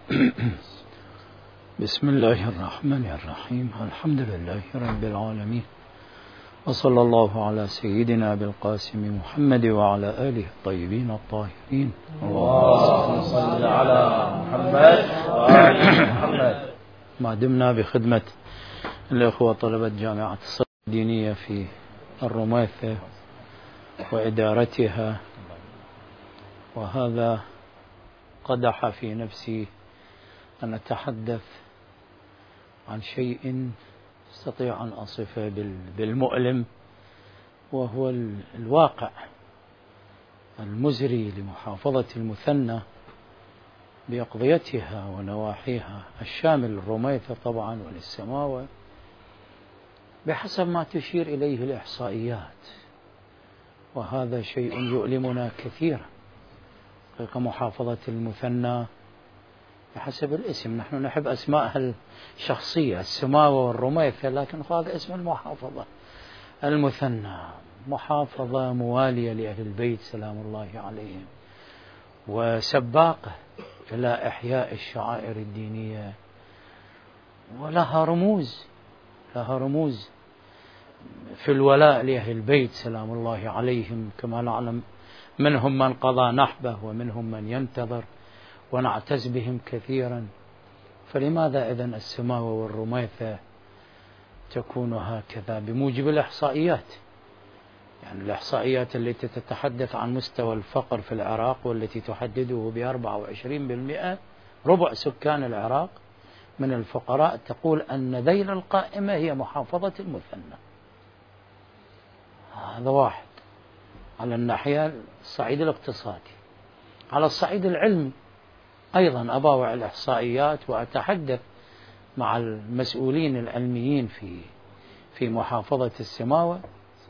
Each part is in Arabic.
بسم الله الرحمن الرحيم. الحمد لله رب العالمين، وصلى الله على سيدنا أبي القاسم محمد وعلى آله الطيبين الطاهرين. اللهم صل على محمد وآل محمد. ما دمنا بخدمة الإخوة طلبة جامعة الصدر الدينية في الرميثة وإدارتها، وهذا قدح في نفسي أن أتحدث عن شيء أستطيع أن أصفه بالمؤلم، وهو الواقع المزري لمحافظة المثنى بأقضيتها ونواحيها الشامل الرميثة طبعا وللسماوة، بحسب ما تشير إليه الإحصائيات. وهذا شيء يؤلمنا كثيرا. محافظة المثنى بحسب الاسم، نحن نحب أسماءها الشخصية السماوة والرميثة، لكن هذا اسم المحافظة المثنى، محافظة موالية لأهل البيت سلام الله عليهم، وسباقة إلى إحياء الشعائر الدينية، ولها رموز في الولاء لأهل البيت سلام الله عليهم، كما نعلم منهم من قضى نحبه ومنهم من ينتظر، ونعتز بهم كثيرا. فلماذا إذن السماوة والرميثة تكون هكذا بموجب الإحصائيات؟ يعني الإحصائيات التي تتحدث عن مستوى الفقر في العراق والتي تحدده ب24%، ربع سكان العراق من الفقراء، تقول أن ذيل القائمة هي محافظة المثنى. هذا واحد على الناحية الصعيد الاقتصادي. على الصعيد العلمي أيضا أباوع الإحصائيات وأتحدث مع المسؤولين العلميين في محافظة السماوة،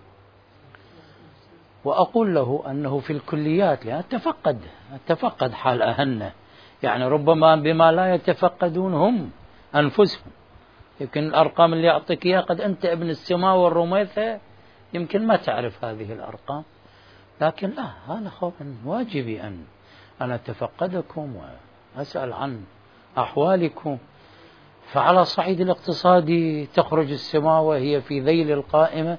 وأقول له أنه في الكليات، لأن أتفقد حال أهلنا، يعني ربما بما لا يتفقدون هم أنفسهم. يمكن الأرقام اللي أعطيك إياها قد أنت ابن السماوة والرميثة يمكن ما تعرف هذه الأرقام، لكن لا، هذا خوفا واجبي أن أتفقدكم وأسأل عن أحوالكم. فعلى الصعيد الاقتصادي تخرج السماوة هي في ذيل القائمة.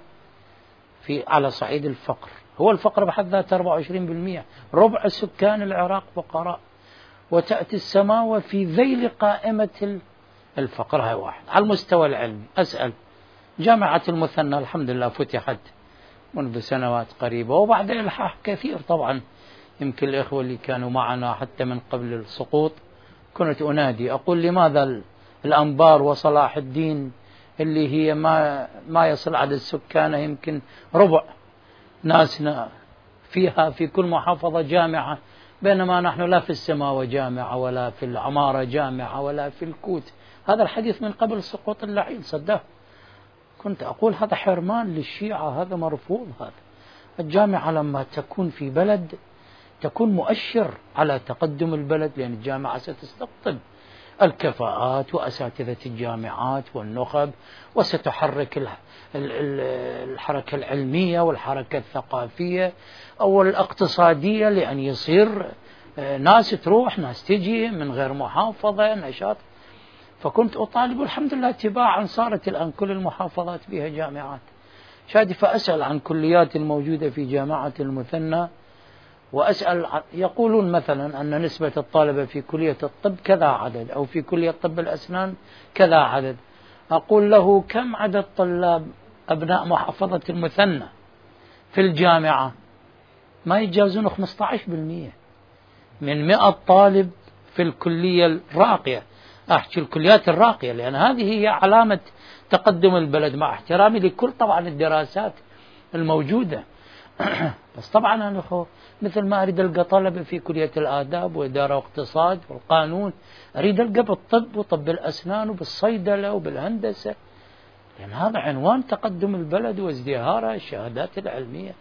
على صعيد الفقر، هو الفقر بحد ذاته 24%، ربع سكان العراق فقراء، وتأتي السماوة في ذيل قائمة الفقر. هاي واحد. على المستوى العلمي أسأل، جامعة المثنى الحمد لله فتحت منذ سنوات قريبة وبعد إلحاح كثير طبعا. يمكن الإخوة اللي كانوا معنا حتى من قبل السقوط كنت أنادي أقول لماذا الأنبار وصلاح الدين اللي هي ما يصل عدد سكانها يمكن ربع ناسنا فيها في كل محافظة جامعة، بينما نحن لا في السماوة جامعة ولا في العمارة جامعة ولا في الكوت. هذا الحديث من قبل سقوط اللعين صدق. كنت أقول هذا حرمان للشيعة، هذا مرفوض. هذا الجامعة لما تكون في بلد تكون مؤشر على تقدم البلد، لأن الجامعة ستستقطب الكفاءات وأساتذة الجامعات والنخب، وستحرك الحركة العلمية والحركة الثقافية أو الاقتصادية، لأن يصير ناس تروح ناس تجي من غير محافظة نشاط. فكنت أطالب، والحمد لله تباعا صارت الآن كل المحافظات بها جامعات شادي. فأسأل عن كليات الموجودة في جامعة المثنى، وأسأل يقولون مثلا أن نسبة الطلبة في كلية الطب كذا عدد، أو في كلية طب الأسنان كذا عدد. أقول له كم عدد طلاب أبناء محافظة المثنى في الجامعة؟ ما يتجاوزون 15% من 100 طالب في الكلية الراقية. أحكي الكليات الراقية لأن هذه هي علامة تقدم البلد، مع احترامي لكل طبعا الدراسات الموجودة. بس طبعا أنا مثل ما أريد ألقى طلبة في كلية الآداب وإدارة واقتصاد والقانون، أريد ألقى بالطب وطب الأسنان وبالصيدلة وبالهندسة، لأن هذا عنوان تقدم البلد وازدهارها الشهادات العلمية.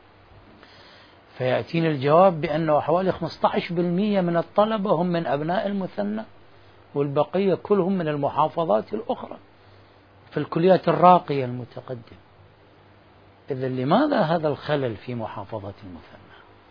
فيأتيني الجواب بأنه حوالي 15% من الطلبة هم من أبناء المثنى، والبقية كلهم من المحافظات الأخرى في الكليات الراقية المتقدمة. إذن لماذا هذا الخلل في محافظة المثنى؟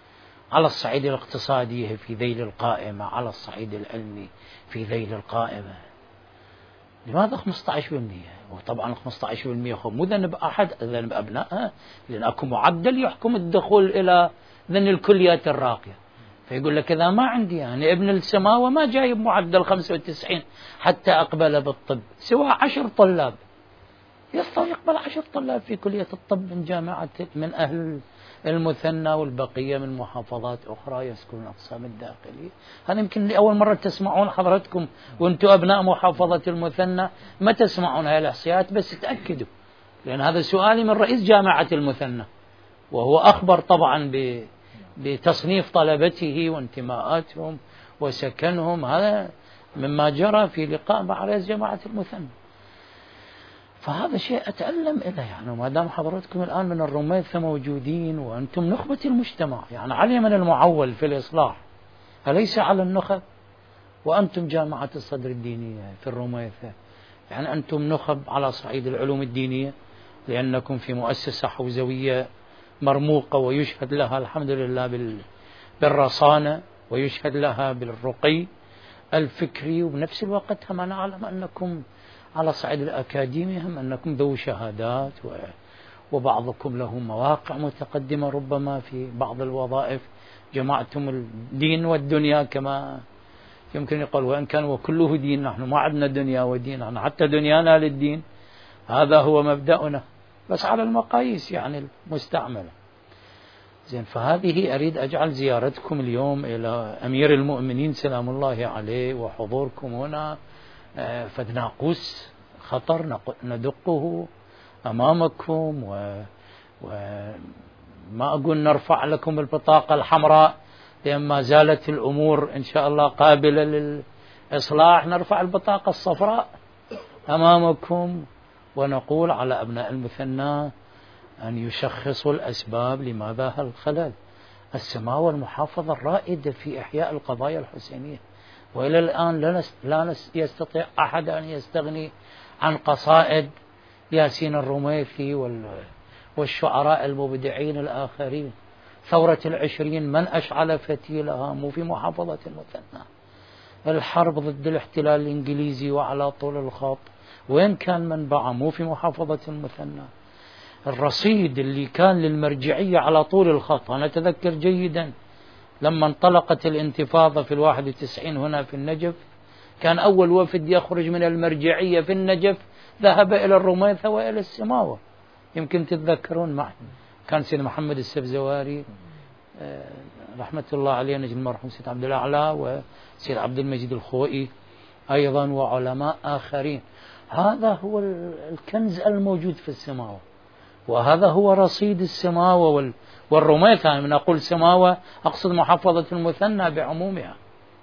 على الصعيد الاقتصادي في ذيل القائمة، على الصعيد العلمي في ذيل القائمة. لماذا 15%؟ وطبعا 15% هو مو ذنب أحد، ذنب أبنائها، لأن أكو معدل يحكم الدخول إلى ذن الكليات الراقية. فيقول لك إذا ما عندي يعني ابن السماوة ما جايب معدل 95 حتى أقبل بالطب، سوى 10 طلاب يستطيع يقبل 10 طلاب في كلية الطب من جامعة من أهل المثنى، والبقية من محافظات أخرى يسكنون الأقسام الداخلية. هذا يمكن لأول مرة تسمعون حضرتكم وأنتم أبناء محافظة المثنى، ما تسمعون هاي الإحصائيات، بس تأكدوا، لأن هذا سؤالي من رئيس جامعة المثنى، وهو أخبر طبعا بتصنيف طلبته وانتماءاتهم وسكنهم. هذا مما جرى في لقاء مع رئيس جامعة المثنى. فهذا شيء أتألم إليه، يعني ما دام حضرتكم الآن من الرميثة موجودين وأنتم نخبة المجتمع، يعني علي من المعول في الإصلاح أليس على النخب؟ وأنتم جامعة الصدر الدينية في الرميثة، يعني أنتم نخب على صعيد العلوم الدينية، لأنكم في مؤسسة حوزوية مرموقة ويشهد لها الحمد لله بالرصانة، ويشهد لها بالرقي الفكري، وبنفس الوقت هم نعلم أنكم على صعيد الأكاديمي هم أنكم ذو شهادات، وبعضكم له مواقع متقدمة ربما في بعض الوظائف. جمعتم الدين والدنيا كما يمكن يقول، وإن كان وكله دين، نحن ما عندنا دنيا ودين، نحن حتى دنيانا للدين، هذا هو مبدأنا، بس على المقاييس يعني المستعملة. زين، فهذه أريد أجعل زيارتكم اليوم إلى أمير المؤمنين سلام الله عليه وحضوركم هنا فد ناقوس خطر ندقه أمامكم، وما أقول نرفع لكم البطاقة الحمراء، لأن ما زالت الأمور إن شاء الله قابلة للإصلاح، نرفع البطاقة الصفراء أمامكم ونقول على أبناء المثنى أن يشخصوا الأسباب لماذا هالخلل. السماوة المحافظة الرائدة في إحياء القضايا الحسينية، وإلى الآن لا يستطيع أحد أن يستغني عن قصائد ياسين الرميثي والشعراء المبدعين الآخرين. ثورة 20 من أشعل فتيلها مو في محافظة المثنى. الحرب ضد الاحتلال الإنجليزي وعلى طول الخط وين كان منبعه؟ مو في محافظة المثنى. الرصيد اللي كان للمرجعية على طول الخط، أنا أتذكر جيدا لما انطلقت الانتفاضة في 91 هنا في النجف، كان أول وفد يخرج من المرجعية في النجف ذهب إلى الرميثة وإلى السماوة، يمكن تتذكرون معي. كان سيد محمد السبزواري رحمة الله عليه نجم المرحوم سيد عبد الأعلى، وسيد عبد المجيد الخوئي أيضا، وعلماء آخرين. هذا هو الكنز الموجود في السماوة، وهذا هو رصيد السماوة والرميثة. يعني من أقول سماوة أقصد محافظة المثنى بعمومها،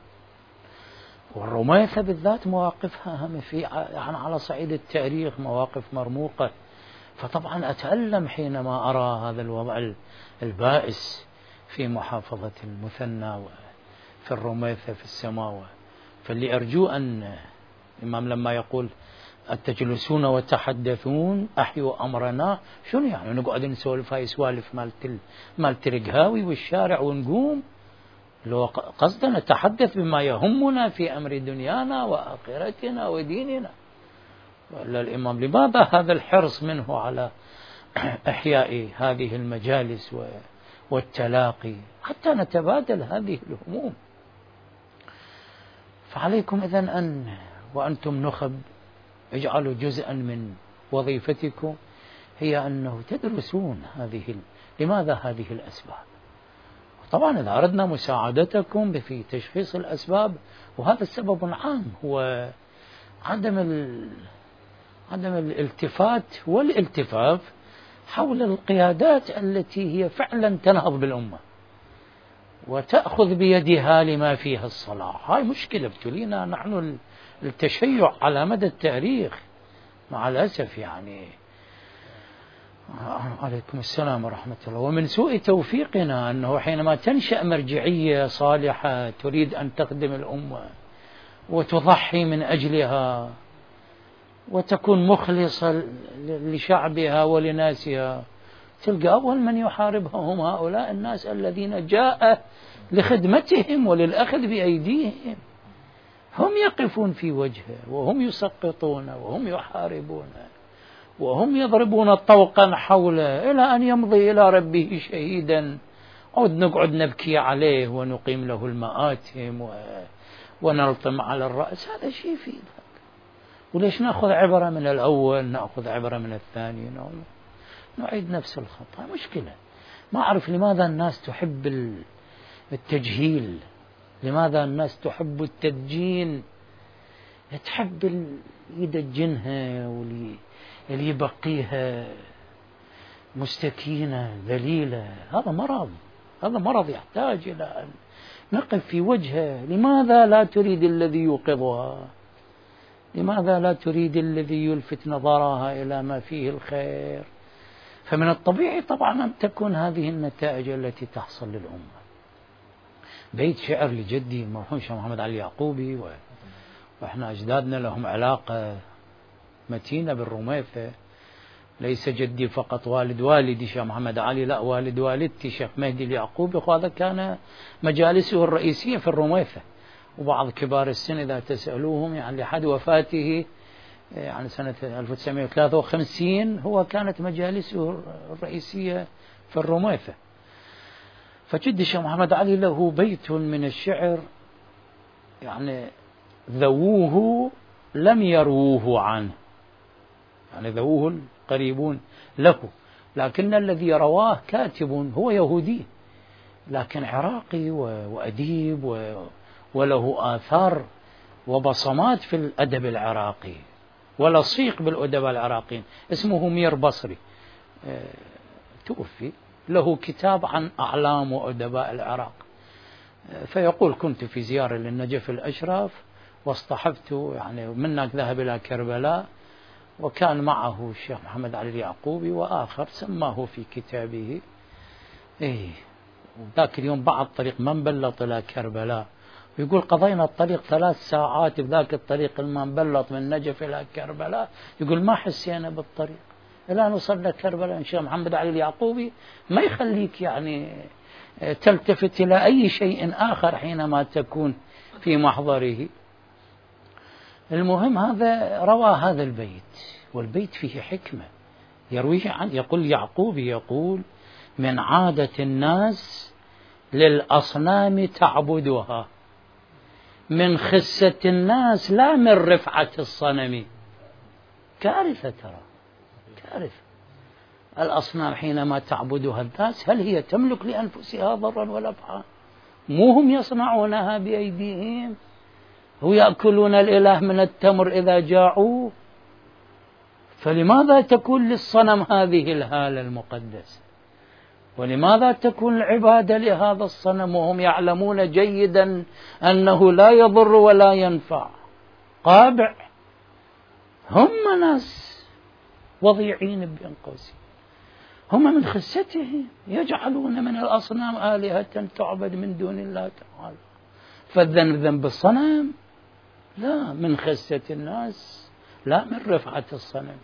والرميثة بالذات مواقفها هم في يعني على صعيد التاريخ مواقف مرموقة. فطبعا أتألم حينما أرى هذا الوضع البائس في محافظة المثنى وفي الرميثة في السماوة. فاللي أرجو أن الإمام لما يقول أتجلسون وتحدثون أحيوا أمرنا، شنو يعني نقعد نسولف هاي سوالف مالت الرقهاوي والشارع ونقوم؟ لو قصدنا نتحدث بما يهمنا في أمر دنيانا وآخرتنا وديننا. وإلا الإمام لماذا هذا الحرص منه على إحياء هذه المجالس والتلاقي حتى نتبادل هذه الهموم؟ فعليكم إذن أن وأنتم نخب اجعلوا جزءا من وظيفتكم هي أنه تدرسون لماذا هذه الأسباب. طبعا إذا أردنا مساعدتكم في تشخيص الأسباب، وهذا السبب عام هو عدم الالتفات والالتفاف حول القيادات التي هي فعلا تنهض بالأمة وتأخذ بيدها لما فيها الصلاح. هاي مشكلة ابتلينا نحن التشيع على مدى التاريخ مع الأسف. يعني عليكم السلام ورحمة الله. ومن سوء توفيقنا أنه حينما تنشأ مرجعية صالحة تريد أن تخدم الأمة وتضحي من أجلها وتكون مخلصة لشعبها ولناسها، تلقى أول من يحاربها هم هؤلاء الناس الذين جاء لخدمتهم وللأخذ بأيديهم. هم يقفون في وجهه وهم يسقطون وهم يحاربون وهم يضربون طوقا حوله إلى أن يمضي إلى ربه شهيدا. عود نقعد نبكي عليه ونقيم له المآتم ونلطم على الرأس. هذا شيء في ذلك. وليش نأخذ عبرة من الأول، نأخذ عبرة من الثاني، نعيد نفس الخطأ؟ مشكلة. ما أعرف لماذا الناس تحب التجهيل، لماذا الناس تحب التدجين، تحب يدجنها واللي يبقيها مستكينة ذليلة. هذا مرض، هذا مرض يحتاج إلى أن نقف في وجهه. لماذا لا تريد الذي يوقظها؟ لماذا لا تريد الذي يلفت نظرها إلى ما فيه الخير؟ فمن الطبيعي طبعا أن تكون هذه النتائج التي تحصل للأمة. بيت شعر لجدي المرحوم الشيخ محمد علي اليعقوبي، وإحنا أجدادنا لهم علاقة متينة بالرميثة. ليس جدي فقط والد والدي الشيخ محمد علي، لا، والد والدتي الشيخ مهدي اليعقوبي، وهذا كان مجالسه الرئيسية في الرميثة. وبعض كبار السن إذا تسألوهم يعني لحد وفاته يعني سنة 1953 هو كانت مجالسه الرئيسية في الرميثة. فجدي الشيخ محمد علي له بيت من الشعر يعني ذووه لم يروه عنه، يعني ذووه القريبون له، لكن الذي رواه كاتب هو يهودي لكن عراقي وأديب وله آثار وبصمات في الأدب العراقي ولصيق بالأدباء العراقيين. اسمه مير بصري، توفي. له كتاب عن أعلام وأدباء العراق. فيقول كنت في زيارة للنجف الأشرف واصطحبت يعني منك ذهب إلى كربلاء، وكان معه الشيخ محمد علي اليعقوبي وآخر سماه في كتابه ذاك اليوم بعد طريق منبلط إلى كربلاء، ويقول قضينا الطريق 3 ساعات بذاك الطريق المنبلط من نجف إلى كربلاء. يقول ما حسينا بالطريق إلى أن وصلنا كربلاء. الشيخ محمد علي اليعقوبي ما يخليك يعني تلتفت إلى أي شيء آخر حينما تكون في محضره. المهم هذا روى هذا البيت، والبيت فيه حكمة يرويه يقول يعقوبي، يقول من عادة الناس للأصنام تعبدها، من خسة الناس لا من رفعة الصنم. كارثة، ترى كارثة. الأصنام حينما تعبدها الناس هل هي تملك لأنفسها ضرا ولا نفعا؟ مو هم يصنعونها بأيديهم، هو يأكلون الإله من التمر إذا جاعوا. فلماذا تكون للصنم هذه الهالة المقدسة؟ ولماذا تكون العبادة لهذا الصنم وهم يعلمون جيدا أنه لا يضر ولا ينفع؟ قابع. هم ناس وضيعين بين قوسين، هم من خستهم يجعلون من الأصنام آلهة تعبد من دون الله تعالى. فالذنب ذنب الصنم؟ لا، من خسة الناس لا من رفعة الصنم.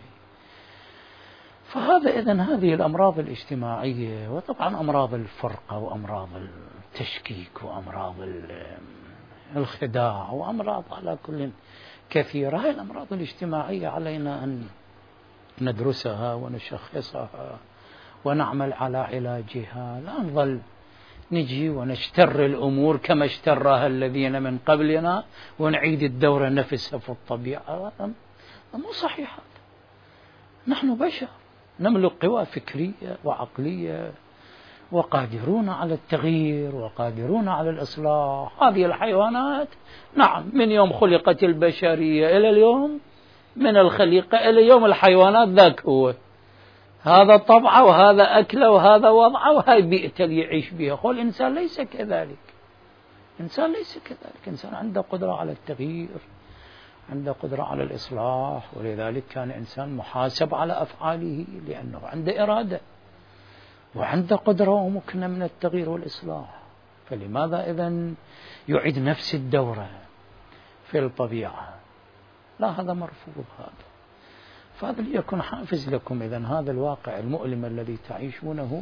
فهذا إذن هذه الأمراض الاجتماعية، وطبعا أمراض الفرقة وأمراض التشكيك وأمراض الخداع وأمراض على كل كثيرة. هذه الأمراض الاجتماعية علينا أن ندرسها ونشخصها ونعمل على علاجها، لا نظل نجي ونشتر الأمور كما اشترها الذين من قبلنا ونعيد الدورة نفسها في الطبيعة. مو صحيح هذا. نحن بشر نملك قوى فكرية وعقلية وقادرون على التغيير وقادرون على الإصلاح. هذه الحيوانات نعم من يوم خلقت البشرية إلى اليوم، من الخليقة إلى يوم الحيوانات ذاك هو، هذا طبعه وهذا أكله وهذا وضعه وهذه بيئته اللي يعيش بها. قول الإنسان ليس كذلك، إنسان ليس كذلك. إنسان عنده قدرة على التغيير، عنده قدرة على الإصلاح، ولذلك كان إنسان محاسب على أفعاله لأنه عنده إرادة وعنده قدرة ومكنة من التغيير والإصلاح. فلماذا إذن يعيد نفس الدورة في الطبيعة؟ لا، هذا مرفوض هذا. فهذا ليكون حافز لكم إذن هذا الواقع المؤلم الذي تعيشونه.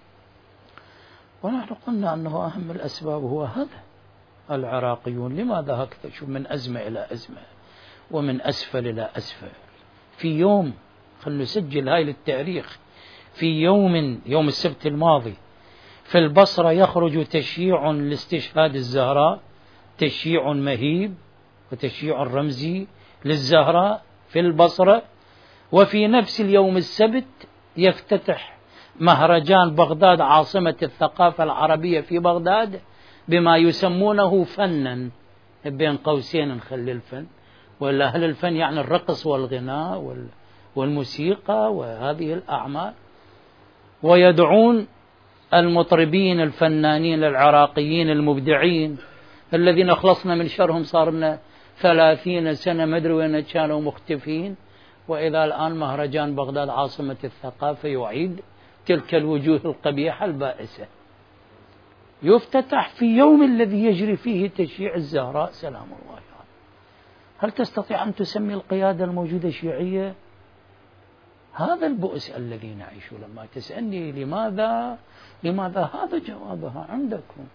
ونحن قلنا أنه أهم الأسباب هو هذا. العراقيون لماذا هكذا؟ شوف، من أزمة إلى أزمة ومن أسفل إلى أسفل. في يوم، خلنا نسجل هاي للتاريخ، في يوم السبت الماضي في البصرة يخرج تشييع لاستشهاد الزهراء، تشييع مهيب وتشييع رمزي للزهراء في البصرة. وفي نفس اليوم السبت يفتتح مهرجان بغداد عاصمة الثقافة العربية في بغداد بما يسمونه فنا، بين قوسين نخلي الفن، ولا أهل الفن يعني الرقص والغناء والموسيقى وهذه الأعمال. ويدعون المطربين الفنانين العراقيين المبدعين الذين خلصنا من شرهم، صار لنا 30 سنة ما أدري وين كانوا مختفين، وإذا الآن مهرجان بغداد عاصمة الثقافة يعيد تلك الوجوه القبيحة البائسة، يفتتح في يوم الذي يجري فيه تشييع الزهراء سلام الله عليه. هل تستطيع أن تسمي القيادة الموجودة شيعية؟ هذا البؤس الذي نعيشه. لما تسألني لماذا هذا جوابها عندكم،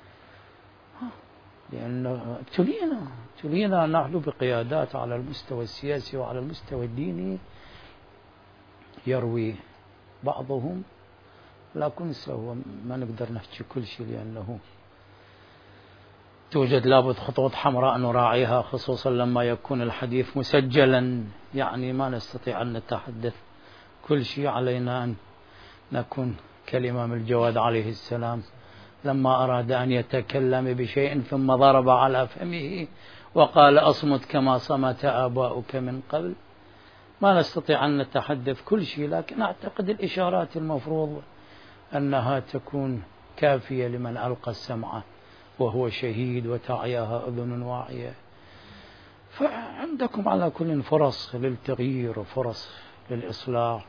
لأن تلينا نحن بقيادات على المستوى السياسي وعلى المستوى الديني يروي بعضهم، لكن سوى ما نقدر نحكي كل شيء، لأنه توجد لابد خطوط حمراء نراعيها، خصوصا لما يكون الحديث مسجلا. يعني ما نستطيع أن نتحدث كل شيء، علينا أن نكون كالإمام الجواد عليه السلام لما أراد أن يتكلم بشيء ثم ضرب على فمه وقال أصمت كما صمت آباؤك من قبل. ما نستطيع أن نتحدث كل شيء، لكن أعتقد الإشارات المفروض أنها تكون كافية لمن ألقى السمع وهو شهيد وتعيها أذن واعية. فعندكم على كل فرص للتغيير وفرص للإصلاح،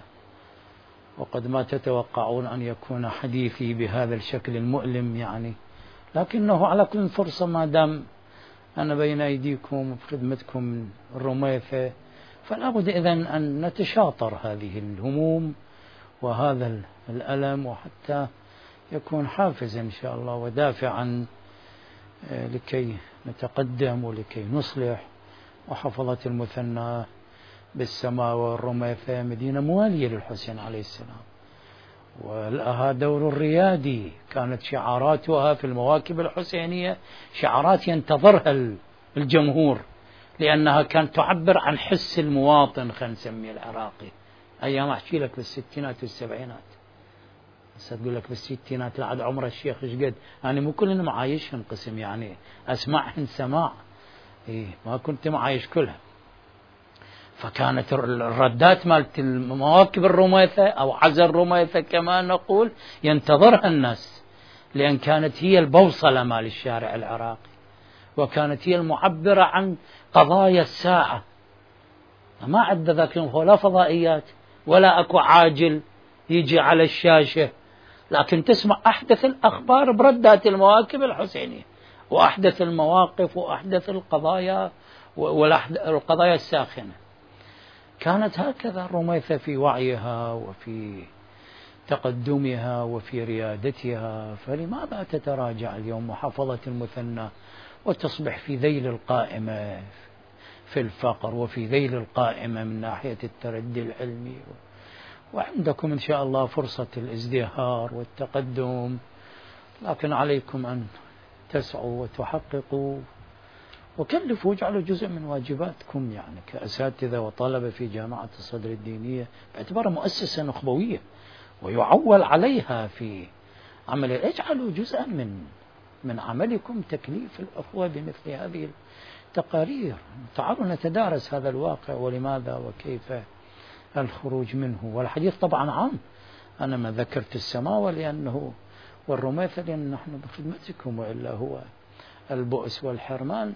وقد ما تتوقعون أن يكون حديثي بهذا الشكل المؤلم يعني، لكنه على كل فرصة ما دام أنا بين أيديكم وبخدمتكم الرميثة، فلا بد إذن أن نتشاطر هذه الهموم وهذا الألم، وحتى يكون حافزا إن شاء الله ودافعا لكي نتقدم ولكي نصلح. وحفظة المثنى بالسماء والرميثة مدينة موالية للحسين عليه السلام، ولها دور الريادي. كانت شعاراتها في المواكب الحسينية شعارات ينتظرها الجمهور، لأنها كانت تعبر عن حس المواطن، خلينا نسميه العراقي. أيام أحكي لك بالستينات والسبعينات، هسه تقول لك بالستينات لعد عمر الشيخ ايش قد، يعني مو كلنا معايشهن قسم، يعني أسمعهن سماع، ما كنت معايش كلها. فكانت الردات مالت المواكب الرميثة أو عزا الرميثة كما نقول ينتظرها الناس، لأن كانت هي البوصلة مال الشارع العراقي، وكانت هي المعبرة عن قضايا الساعة. ما عد ذاك اليوم لا فضائيات ولا أكو عاجل يجي على الشاشة، لكن تسمع أحدث الأخبار بردات المواكب الحسينية وأحدث المواقف وأحدث القضايا والقضايا الساخنة. كانت هكذا الرميثة في وعيها وفي تقدمها وفي ريادتها، فلماذا تتراجع اليوم محافظة المثنى وتصبح في ذيل القائمة في الفقر وفي ذيل القائمة من ناحية التردي العلمي؟ وعندكم إن شاء الله فرصة الازدهار والتقدم، لكن عليكم أن تسعوا وتحققوا وكلفوا واجعلوا جزء من واجباتكم يعني كأساتذة وطلبة في جامعة الصدر الدينية، باعتبارها مؤسسة نخبوية ويعول عليها في عمل. اجعلوا جزءا من عملكم تكليف الأخوة بمثل هذه التقارير. تعالوا نتدارس هذا الواقع ولماذا وكيف الخروج منه. والحديث طبعا عام، أنا ما ذكرت السماوة لأنه والرميثة لأن نحن بخدمتكم، وإلا هو البؤس والحرمان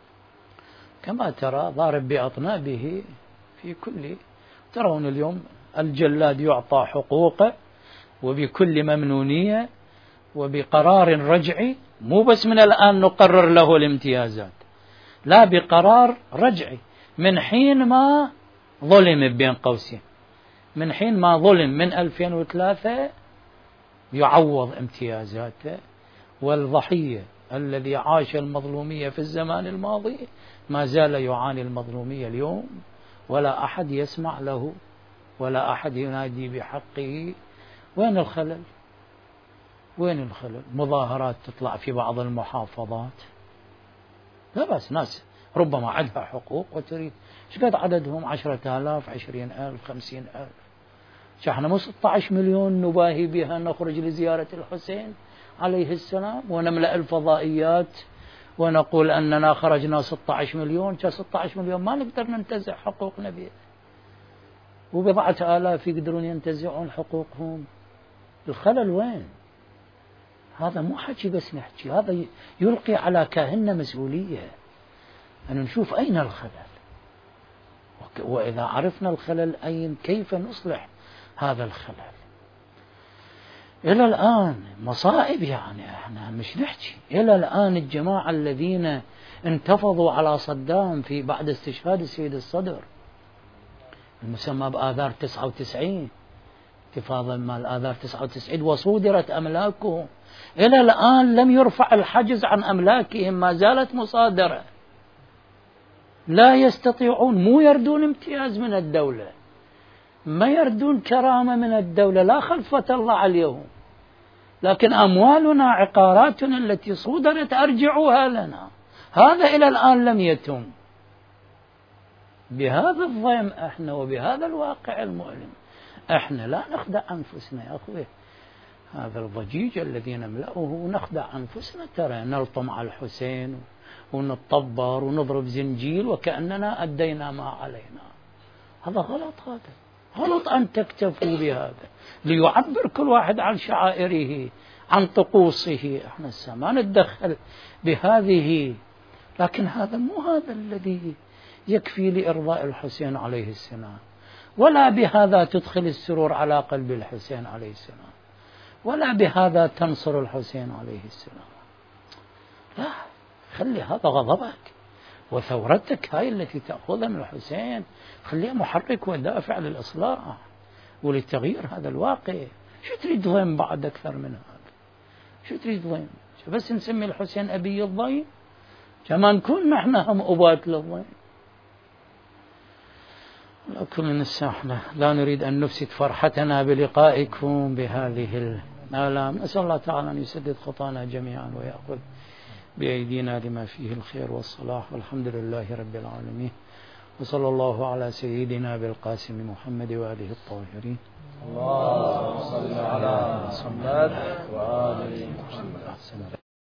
كما ترى ضارب بأطنابه في كل. ترون اليوم الجلاد يعطى حقوقه وبكل ممنونية وبقرار رجعي، مو بس من الآن نقرر له الامتيازات، لا بقرار رجعي من حين ما ظلم بين قوسين، من حين ما ظلم من 2003 يعوض امتيازاته، والضحية الذي عاش المظلومية في الزمان الماضي ما زال يعاني المظلومية اليوم، ولا أحد يسمع له ولا أحد ينادي بحقه. وين الخلل؟ وين الخلل؟ مظاهرات تطلع في بعض المحافظات، لا بس ناس ربما عندها حقوق وتريد. ايش قد عددهم؟ 10,000 20,000 50,000. احنا مو 16 مليون نباهي بها نخرج لزيارة الحسين عليه السلام ونملأ الفضائيات ونقول أننا خرجنا 16 مليون. 16 مليون ما نقدر ننتزع حقوقنا بها، وبضعة آلاف يقدرون ينتزعون حقوقهم. الخلل وين؟ هذا مو حكي بس نحكي، هذا يلقي على كاهلنا مسؤولية أن نشوف أين الخلل، وإذا عرفنا الخلل أين كيف نصلح هذا الخلل. إلى الآن مصائب، يعني احنا مش نحكي. إلى الآن الجماعة الذين انتفضوا على صدام في بعد استشهاد السيد الصدر، المسمى بآذار 99، انتفاضا مال آذار 99، وصودرت أملاكهم، إلى الآن لم يرفع الحجز عن أملاكهم، ما زالت مصادرة. لا يستطيعون، مو يردون امتياز من الدولة، ما يردون كرامة من الدولة، لا خلفة الله عليهم، لكن أموالنا عقاراتنا التي صودرت أرجعوها لنا. هذا إلى الآن لم يتم. بهذا الضيم احنا وبهذا الواقع المؤلم احنا لا نخدع أنفسنا يا أخوي. هذا الضجيج الذي نملأه نخدع أنفسنا، ترى نلطم على الحسين ونتطبر ونضرب زنجيل وكأننا أدينا ما علينا. هذا غلط، هذا غلط أن تكتفوا بهذا ليعبر كل واحد عن شعائره عن طقوسه. احنا ما نتدخل بهذه، لكن هذا مو هذا الذي يكفي لإرضاء الحسين عليه السلام، ولا بهذا تدخل السرور على قلب الحسين عليه السلام، ولا بهذا تنصر الحسين عليه السلام. لا، خلي هذا غضبك وثورتك هاي التي تأخذها من الحسين خليها محرك ودافع للإصلاح ولتغيير هذا الواقع. شو تريد ضيم بعد أكثر من هذا؟ شو تريد ضيم؟ بس نسمي الحسين أبي الضيم؟ كما نكون نحن هم أبات للضيم. لكن نحن لا نريد أن نفسد فرحتنا بلقائكم بهذه الآلام. نسأل الله تعالى أن يسدد خطانا جميعا ويأخذ بأيدينا لما فيه الخير والصلاح، والحمد لله رب العالمين، وصلى الله على سيدنا بالقاسم محمد وآله الطاهرين. اللهم صل على محمد وآل محمد.